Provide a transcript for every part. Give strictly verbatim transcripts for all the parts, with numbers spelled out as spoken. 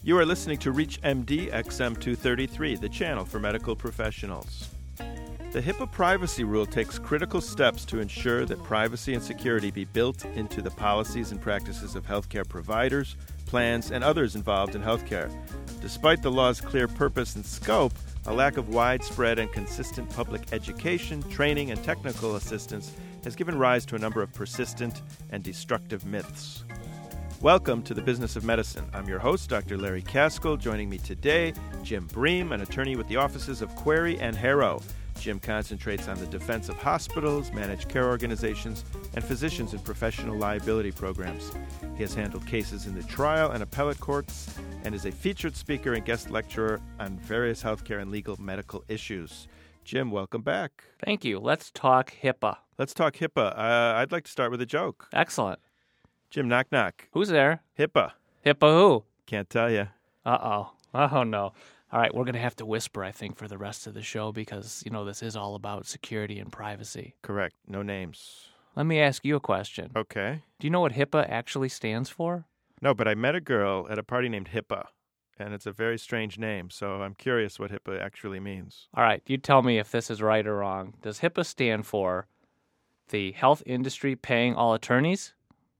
You are listening to ReachMD X M two thirty-three, the channel for medical professionals. The HIPAA privacy rule takes critical steps to ensure that privacy and security be built into the policies and practices of healthcare providers, plans, and others involved in healthcare. Despite the law's clear purpose and scope, a lack of widespread and consistent public education, training, and technical assistance has given rise to a number of persistent and destructive myths. Welcome to the Business of Medicine. I'm your host, Doctor Larry Caskell. Joining me today, Jim Bream, an attorney with the offices of Query and Harrow. Jim concentrates on the defense of hospitals, managed care organizations, and physicians in professional liability programs. He has handled cases in the trial and appellate courts and is a featured speaker and guest lecturer on various healthcare and legal medical issues. Jim, welcome back. Thank you. Let's talk HIPAA. Let's talk HIPAA. Uh, I'd like to start with a joke. Excellent. Jim, knock, knock. Who's there? HIPAA. HIPAA who? Can't tell you. Uh-oh. Oh, no. All right, we're going to have to whisper, I think, for the rest of the show because, you know, this is all about security and privacy. Correct. No names. Let me ask you a question. Okay. Do you know what HIPAA actually stands for? No, but I met a girl at a party named HIPAA, and it's a very strange name, so I'm curious what HIPAA actually means. All right, you tell me if this is right or wrong. Does HIPAA stand for the health industry paying all attorneys?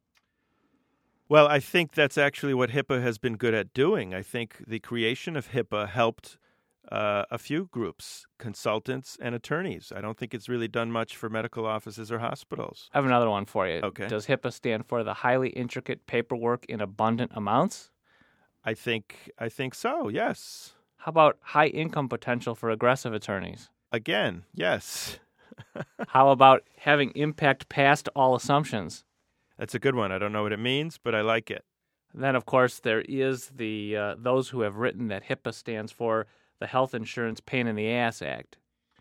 Well, I think that's actually what HIPAA has been good at doing. I think the creation of HIPAA helped uh, a few groups, consultants and attorneys. I don't think it's really done much for medical offices or hospitals. I have another one for you. Okay. Does HIPAA stand for the highly intricate paperwork in abundant amounts? I think I think so, yes. How about high income potential for aggressive attorneys? Again, yes. How about having impact past all assumptions? That's a good one. I don't know what it means, but I like it. Then, of course, there is the uh, those who have written that HIPAA stands for the Health Insurance Pain in the Ass Act.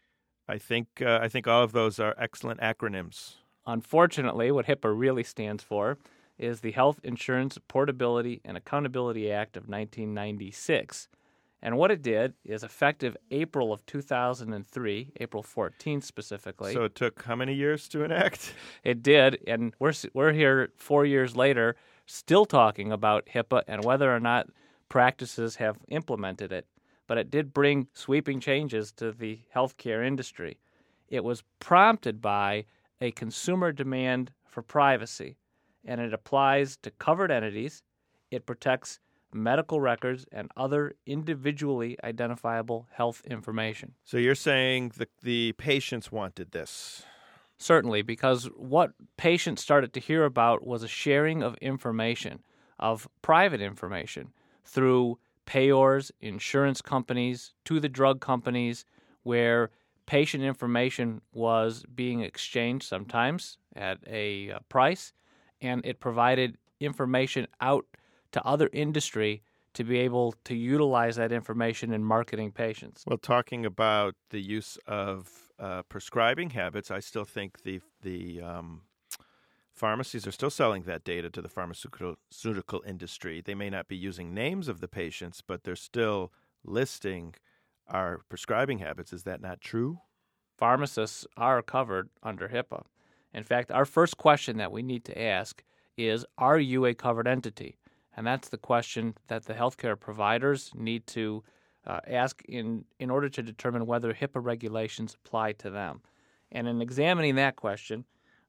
I think uh, I think all of those are excellent acronyms. Unfortunately, what HIPAA really stands for is the Health Insurance Portability and Accountability Act of nineteen ninety-six. And what it did is effective April of two thousand three, April fourteenth specifically. So it took how many years to enact? It did, and we're we're here four years later still talking about HIPAA and whether or not practices have implemented it. But it did bring sweeping changes to the healthcare industry. It was prompted by a consumer demand for privacy, and it applies to covered entities. It protects medical records, and other individually identifiable health information. So you're saying the the patients wanted this? Certainly, because what patients started to hear about was a sharing of information, of private information, through payors, insurance companies, to the drug companies, where patient information was being exchanged sometimes at a uh, price, and it provided information out to other industry to be able to utilize that information in marketing patients. Well, talking about the use of uh, prescribing habits, I still think the the um, pharmacies are still selling that data to the pharmaceutical pharmaceutical industry. They may not be using names of the patients, but they're still listing our prescribing habits. Is that not true? Pharmacists are covered under HIPAA. In fact, our first question that we need to ask is, are you a covered entity? And that's the question that the healthcare providers need to uh, ask in, in order to determine whether HIPAA regulations apply to them. And in examining that question,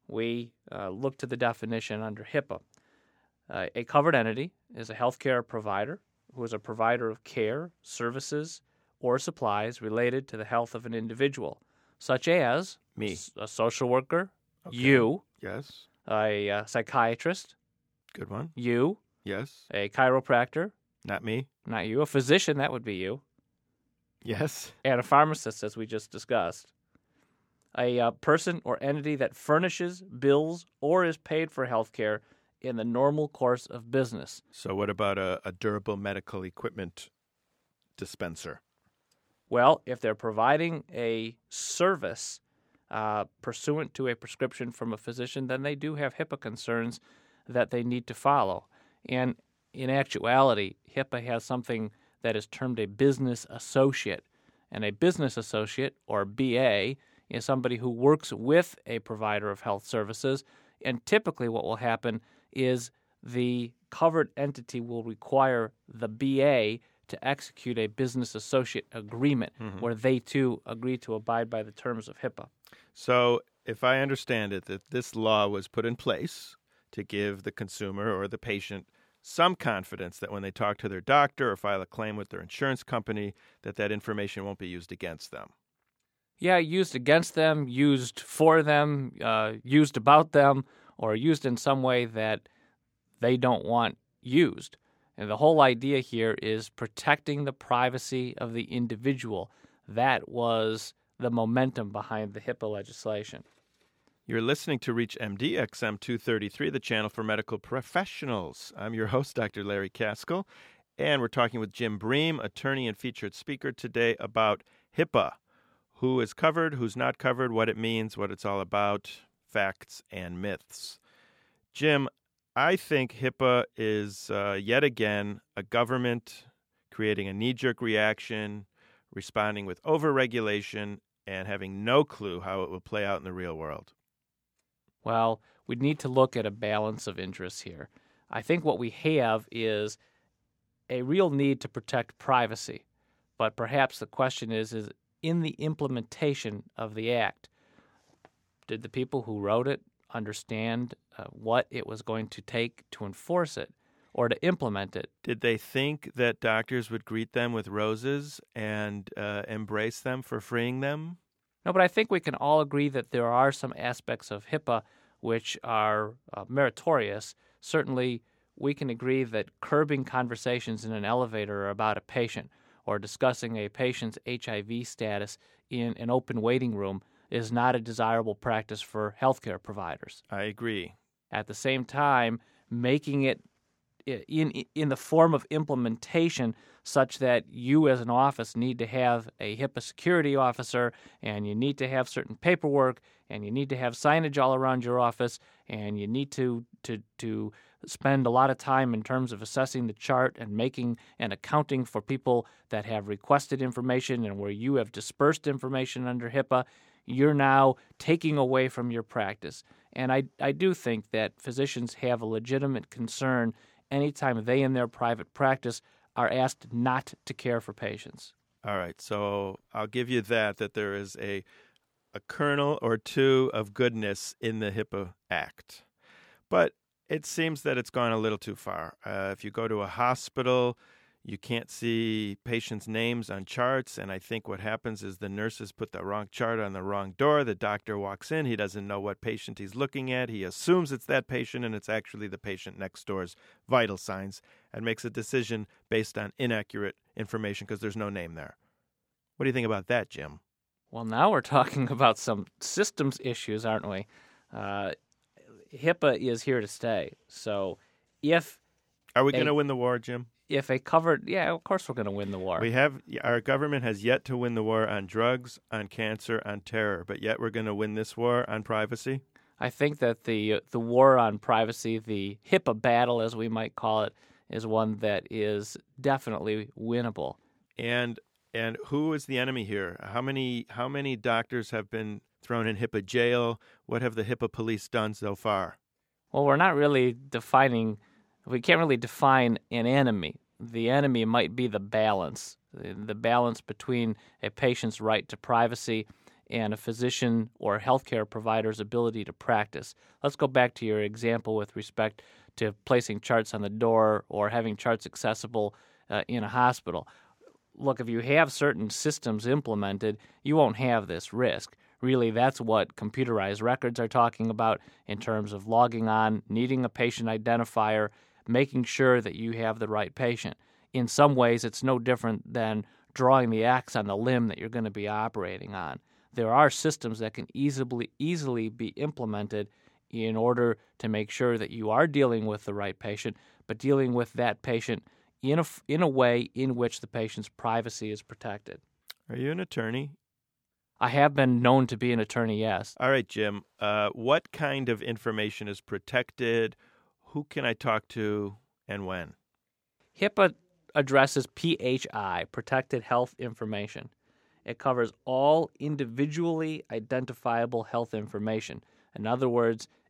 we uh, look to the definition under HIPAA. Uh, a covered entity is a healthcare provider who is a provider of care, services, or supplies related to the health of an individual, such as me, a social worker, okay. you, yes, a uh, psychiatrist, good one, you, yes, a chiropractor, not me, not you, a physician, that would be you, yes, and a pharmacist, as we just discussed. A uh, person or entity that furnishes, bills, or is paid for health care in the normal course of business. So what about a, a durable medical equipment dispenser? Well, if they're providing a service uh, pursuant to a prescription from a physician, then they do have HIPAA concerns that they need to follow. And in actuality, HIPAA has something that is termed a business associate. And a business associate, or B A, is somebody who works with a provider of health services. And typically what will happen is the covered entity will require the B A to execute a business associate agreement mm-hmm. where they too agree to abide by the terms of HIPAA. So if I understand it, that this law was put in place to give the consumer or the patient some confidence that when they talk to their doctor or file a claim with their insurance company, that that information won't be used against them. Yeah, used against them, used for them, uh, used about them, or used in some way that they don't want used. And the whole idea here is protecting the privacy of the individual. That was the momentum behind the HIPAA legislation. You're listening to Reach M D X M two thirty-three, the channel for medical professionals. I'm your host, Doctor Larry Kaskel, and we're talking with Jim Bream, attorney and featured speaker today about HIPAA. Who is covered, who's not covered, what it means, what it's all about, facts and myths. Jim, I think HIPAA is uh, yet again a government creating a knee-jerk reaction, responding with overregulation, and having no clue how it will play out in the real world. Well, we need to look at a balance of interests here. I think what we have is a real need to protect privacy, but perhaps the question is, is in the implementation of the act, did the people who wrote it understand uh, what it was going to take to enforce it or to implement it? Did they think that doctors would greet them with roses and uh, embrace them for freeing them? No, but I think we can all agree that there are some aspects of HIPAA which are uh, meritorious. Certainly, we can agree that curbing conversations in an elevator about a patient or discussing a patient's H I V status in an open waiting room is not a desirable practice for healthcare providers. I agree. At the same time, making it in in the form of implementation such that you as an office need to have a HIPAA security officer, and you need to have certain paperwork, and you need to have signage all around your office, and you need to to to spend a lot of time in terms of assessing the chart and making and accounting for people that have requested information and where you have dispersed information under HIPAA. You're now taking away from your practice. And I, I do think that physicians have a legitimate concern anytime they in their private practice are asked not to care for patients. All right, so I'll give you that, that there is a a kernel or two of goodness in the HIPAA Act. But it seems that it's gone a little too far. Uh, if you go to a hospital, you can't see patients' names on charts, and I think what happens is the nurses put the wrong chart on the wrong door. The doctor walks in. He doesn't know what patient he's looking at. He assumes it's that patient, and it's actually the patient next door's vital signs, and makes a decision based on inaccurate information because there's no name there. What do you think about that, Jim? Well, now we're talking about some systems issues, aren't we? Uh, HIPAA is here to stay. So if... Are we going to win the war, Jim? If a covered, yeah, of course we're going to win the war. We have, our government has yet to win the war on drugs, on cancer, on terror, but yet we're going to win this war on privacy? I think that the the war on privacy, the HIPAA battle, as we might call it, is one that is definitely winnable. And and who is the enemy here? How many how many doctors have been thrown in HIPAA jail? What have the HIPAA police done so far? Well, we're not really defining... We can't really define an enemy. The enemy might be the balance, the balance between a patient's right to privacy and a physician or healthcare provider's ability to practice. Let's go back to your example with respect to placing charts on the door or having charts accessible uh, in a hospital. Look, if you have certain systems implemented, you won't have this risk. Really, that's what computerized records are talking about in terms of logging on, needing a patient identifier, making sure that you have the right patient. In some ways, it's no different than drawing the X on the limb that you're going to be operating on. There are systems that can easily easily be implemented in order to make sure that you are dealing with the right patient, but dealing with that patient in a, in a way in which the patient's privacy is protected. Are you an attorney? I have been known to be an attorney, yes. All right, Jim. Uh, what kind of information is protected? Who can I talk to and when? HIPAA addresses P H I, Protected Health Information. It covers all individually identifiable health information. In other words,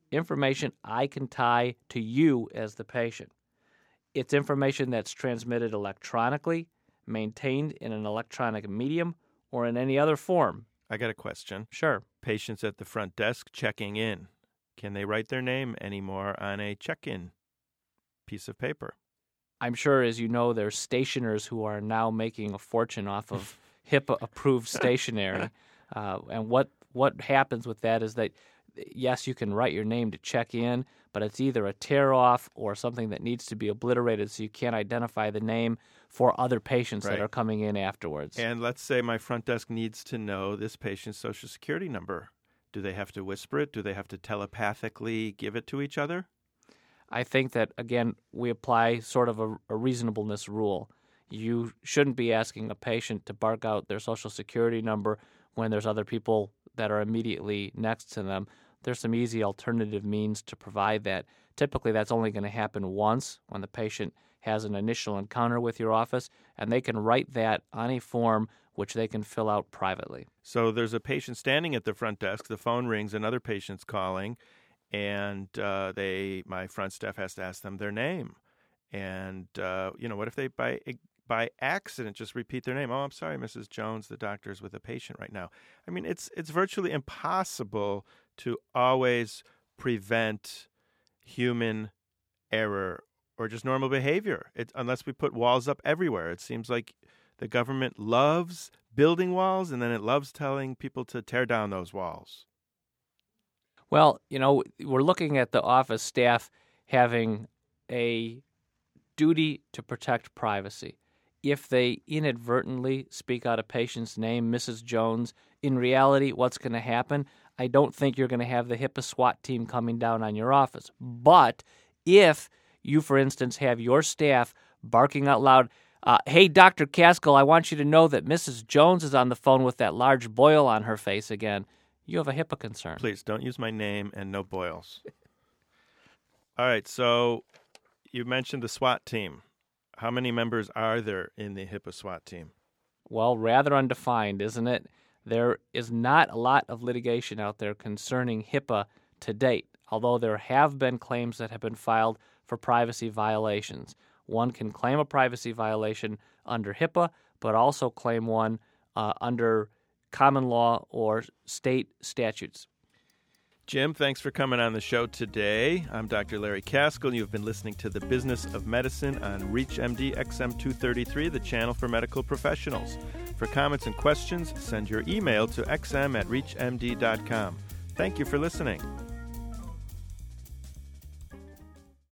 information I can tie to you as the patient. It's information that's transmitted electronically, maintained in an electronic medium, or in any other form. I got a question. Sure. Patients at the front desk checking in. Can they write their name anymore on a check-in piece of paper? I'm sure, as you know, there's stationers who are now making a fortune off of HIPAA-approved stationery. Uh, and what, what happens with that is that, yes, you can write your name to check in, but it's either a tear-off or something that needs to be obliterated so you can't identify the name for other patients Right. that are coming in afterwards. And let's say my front desk needs to know this patient's Social Security number. Do they have to whisper it? Do they have to telepathically give it to each other? I think that, again, we apply sort of a, a reasonableness rule. You shouldn't be asking a patient to bark out their Social Security number when there's other people that are immediately next to them. There's some easy alternative means to provide that. Typically, that's only going to happen once when the patient has an initial encounter with your office, and they can write that on a form which they can fill out privately. So there's a patient standing at the front desk, the phone rings, another patient's calling, and uh, they, my front staff has to ask them their name. And, uh, you know, what if they, by by accident, just repeat their name? Oh, I'm sorry, Missus Jones, the doctor's with a patient right now. I mean, it's it's virtually impossible to always prevent human error or just normal behavior, it, unless we put walls up everywhere. It seems like the government loves building walls, and then it loves telling people to tear down those walls. Well, you know, we're looking at the office staff having a duty to protect privacy. If they inadvertently speak out a patient's name, Missus Jones, in reality, what's going to happen? I don't think you're going to have the HIPAA SWAT team coming down on your office. But if you, for instance, have your staff barking out loud, uh, hey, Doctor Caskell, I want you to know that Missus Jones is on the phone with that large boil on her face again, you have a HIPAA concern. Please, don't use my name and no boils. All right, so you mentioned the SWAT team. How many members are there in the HIPAA SWAT team? Well, rather undefined, isn't it? There is not a lot of litigation out there concerning HIPAA to date, although there have been claims that have been filed for privacy violations. One can claim a privacy violation under HIPAA, but also claim one uh, under common law or state statutes. Jim, thanks for coming on the show today. I'm Doctor Larry Caskell, and you've been listening to The Business of Medicine on ReachMD X M two thirty-three, the channel for medical professionals. For comments and questions, send your email to x m at reach m d dot com. Thank you for listening.